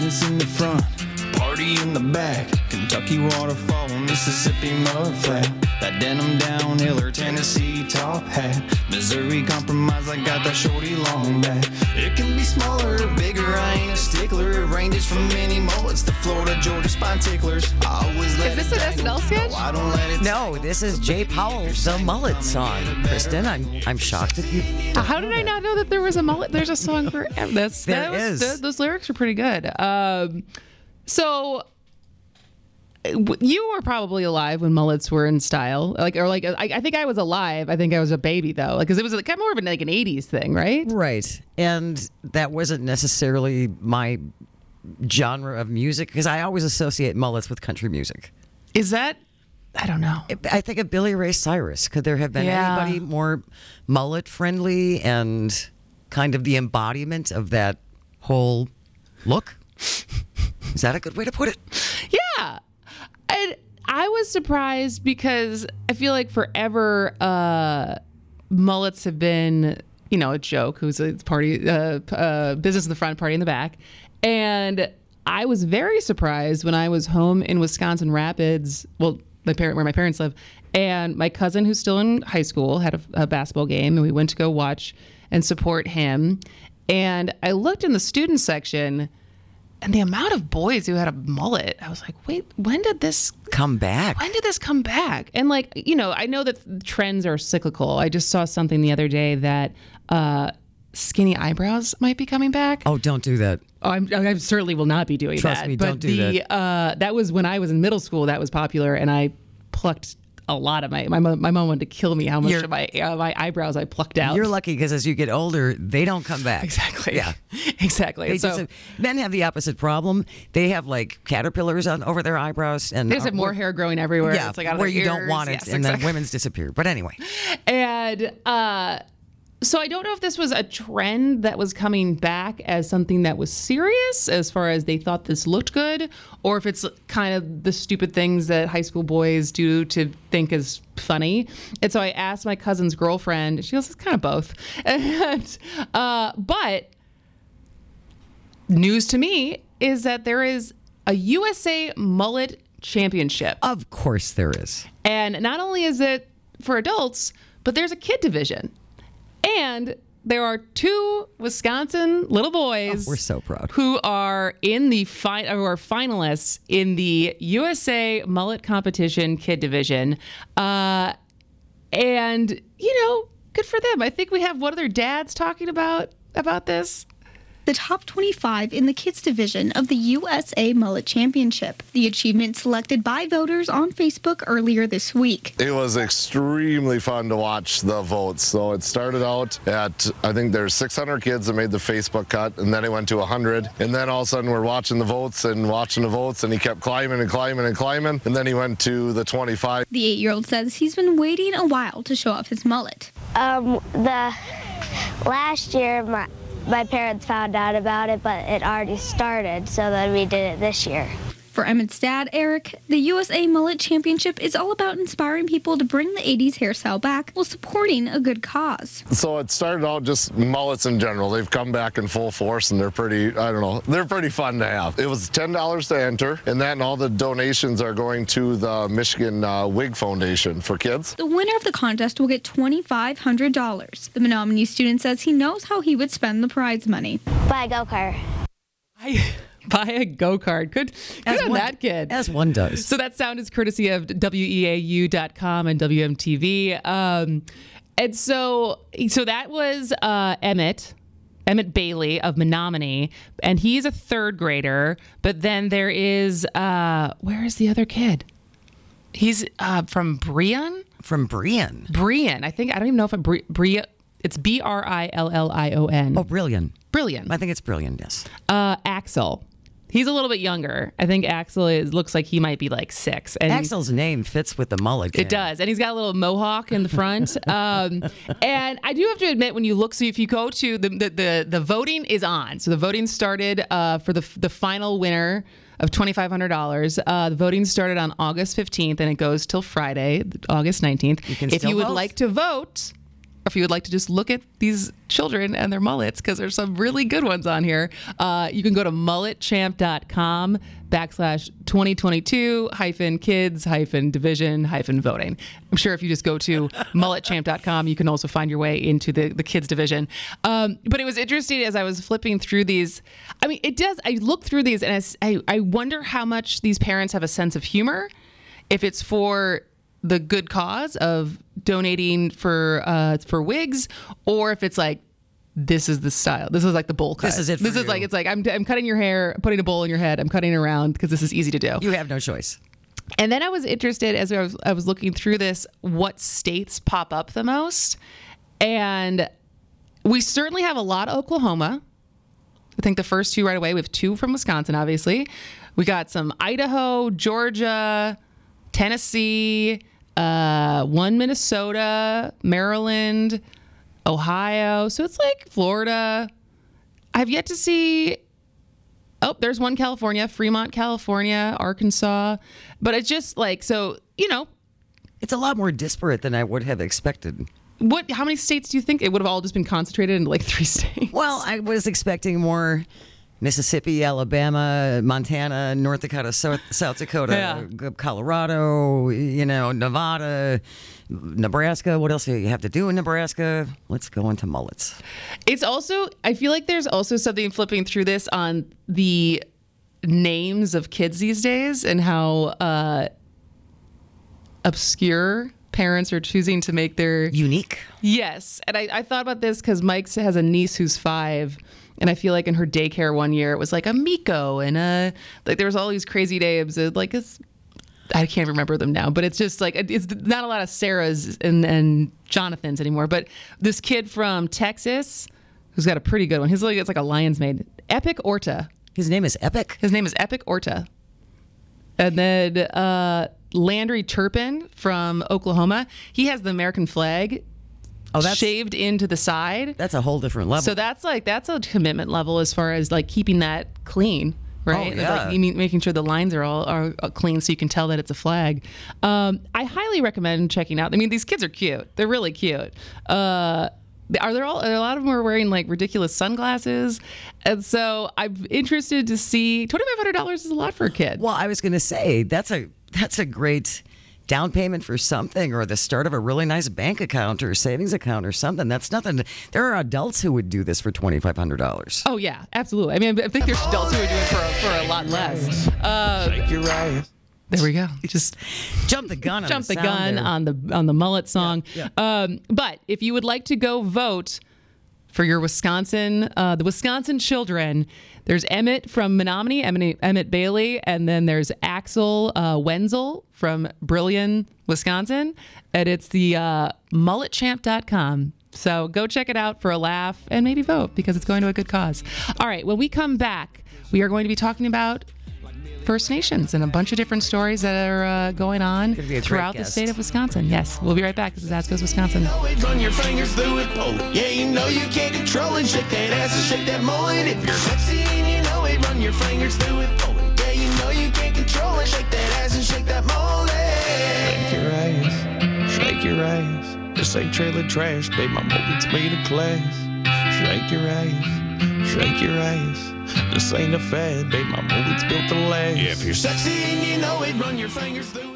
business in the front, party in the back. Kentucky waterfall, Mississippi mud flat. That denim downhill or Tennessee top hat. Missouri compromise, I got that shorty long back. It can be smaller or bigger, I ain't a stickler. It ranges from mini mullets to Florida, Georgia spine ticklers. I always let Is this an SNL sketch? No, I don't let it. No, this is Jay Powell's The Mullet Song. Kristen, I'm shocked that you. How did I not know that there was a mullet? There's a song for this. Those lyrics are pretty good. So you were probably alive when mullets were in style. I think I was alive. I think I was a baby though, because it was kind of more of an 80s thing, right? Right. And that wasn't necessarily my genre of music, because I always associate mullets with country music. Is that? I don't know. I think of Billy Ray Cyrus. Could there have been anybody more mullet friendly and kind of the embodiment of that whole look? Is that a good way to put it? Yeah. I was surprised because I feel like forever mullets have been, a joke. Who's a party, business in the front, party in the back. And I was very surprised when I was home in Wisconsin Rapids, where my parents live, and my cousin, who's still in high school, had a basketball game, and we went to go watch and support him. And I looked in the student section, and the amount of boys who had a mullet, I was like, wait, when did this come back? When did this come back? And I know that trends are cyclical. I just saw something the other day that skinny eyebrows might be coming back. Oh, don't do that. Oh, I certainly will not be doing that. Trust me, don't do that. That was when I was in middle school. That was popular, and I plucked a lot of my mom wanted to kill me how much of my eyebrows I plucked out. You're lucky, because as you get older, they don't come back. Exactly. Yeah. Exactly. Men have the opposite problem. They have like caterpillars over their eyebrows, and they just have more hair growing everywhere. Yeah, it's like out of where their you ears. don't want it, Yes, and exactly. then women's disappear. But anyway. And so I don't know if this was a trend that was coming back as something that was serious, as far as they thought this looked good, or if it's kind of the stupid things that high school boys do to think is funny. And so I asked my cousin's girlfriend. She goes, it's kind of both. And, but news to me is that there is a USA Mullet Championship. Of course there is. And not only is it for adults, but there's a kid division. And there are two Wisconsin little boys. We're so proud. Who are in the who are finalists in the USA Mullet Competition Kid Division. And, good for them. I think we have one of their dads talking about this. The top 25 in the kids division of the USA Mullet Championship. The achievement selected by voters on Facebook earlier this week. It was extremely fun to watch the votes. So it started out at, I think there's 600 kids that made the Facebook cut, and then it went to 100. And then all of a sudden we're watching the votes, and he kept climbing and climbing and climbing. And then he went to the 25. The 8-year-old says he's been waiting a while to show off his mullet. The last year, my parents found out about it, but it already started, so then we did it this year. For Emmett's dad, Eric, the USA Mullet Championship is all about inspiring people to bring the 80s hairstyle back while supporting a good cause. So it started out just mullets in general. They've come back in full force, and they're pretty fun to have. It was $10 to enter, and then all the donations are going to the Michigan Wig Foundation for kids. The winner of the contest will get $2,500. The Menominee student says he knows how he would spend the prize money. Buy a go-kart. Buy a go-kart. Good on that kid. As one does. So that sound is courtesy of WEAU.com and WMTV. And so that was Emmett Bailey of Menominee, and he's a third grader. But then there is, where is the other kid? He's from Brion? From Brion. Brion. I don't even know if Brion. It's Brillion. Oh, Brillion. Brillion. I think it's Brillion, yes. Axel. He's a little bit younger. I think Axel looks like he might be like 6. And Axel's name fits with the mullet. It does. And he's got a little mohawk in the front. And I do have to admit, when you look, so if you go to the voting is on. So the voting started for the final winner of $2,500. The voting started on August 15th, and it goes till Friday, August 19th. If you would like to vote, if you would like to just look at these children and their mullets, because there's some really good ones on here, you can go to mulletchamp.com/2022-kids-division-voting. I'm sure if you just go to mulletchamp.com, you can also find your way into the kids division. But it was interesting as I was flipping through these. I mean, I look through these and I wonder how much these parents have a sense of humor, if it's for the good cause of donating for wigs, or if it's like, this is the style. This is like the bowl cut. This is it for This is you. like, it's like, I'm cutting your hair, putting a bowl in your head. I'm cutting around because this is easy to do. You have no choice. And then I was interested, as I was looking through this, what states pop up the most. And we certainly have a lot of Oklahoma. I think the first two right away. We have two from Wisconsin, obviously. We got some Idaho, Georgia, Tennessee, one Minnesota, Maryland, Ohio. So it's like Florida. I've yet to see. Oh, there's one California, Fremont, California, Arkansas. But it's just like, so, It's a lot more disparate than I would have expected. how many states do you think it would have all just been concentrated in like 3 states? Well, I was expecting more. Mississippi, Alabama, Montana, North Dakota, South Dakota, Colorado, Nevada, Nebraska. What else do you have to do in Nebraska? Let's go into mullets. It's also, I feel like there's also something flipping through this on the names of kids these days and how obscure parents are choosing to make their... Unique. Yes. And I thought about this because Mike has a niece who's 5. And I feel like in her daycare one year, it was like a Miko and there was all these crazy names. I can't remember them now, but it's just like, it's not a lot of Sarahs and Jonathans anymore. But this kid from Texas, who's got a pretty good one. It's like a lion's mane. Epic Orta. His name is Epic? His name is Epic Orta. And then Landry Turpin from Oklahoma. He has the American flag shaved into the side. That's a whole different level. So that's a commitment level as far as like keeping that clean, right? Oh, yeah. Like making sure the lines are clean so you can tell that it's a flag. I highly recommend checking out. I mean, these kids are cute. They're really cute. A lot of them are wearing like ridiculous sunglasses. And so I'm interested to see, $2,500 is a lot for a kid. Well, I was going to say, that's a great down payment for something, or the start of a really nice bank account or savings account or something. That's nothing. There are adults who would do this for $2,500. Oh yeah, absolutely. I mean, I think there's adults who would do it for a lot less. Shake your ass. There we go. Just jump the gun. On the mullet song. Yeah. But if you would like to go vote for your the Wisconsin children, there's Emmett from Menominee, Emmett Bailey, and then there's Axel Wenzel from Brillion, Wisconsin, and it's the mulletchamp.com. So go check it out for a laugh and maybe vote because it's going to a good cause. All right, when we come back, we are going to be talking about First Nations and a bunch of different stories that are going on throughout the state of Wisconsin. Yes, we'll be right back. This is Ask Goes Wisconsin. Run your fingers through it, pull it. Yeah, you know you can't control it. Shake that ass and shake that mullet. If you're sexy and you know it, run your fingers through it, pull it. Yeah, you know you can't control it. Shake that ass and shake that mullet. Shake your ass, shake your ass. This ain't trailer trash, babe. My mullet's made of class. Shake your ass, shake your ass. This ain't a fad, babe, my mullet's built to last. Yeah, if you're sexy and you know it, run your fingers through it.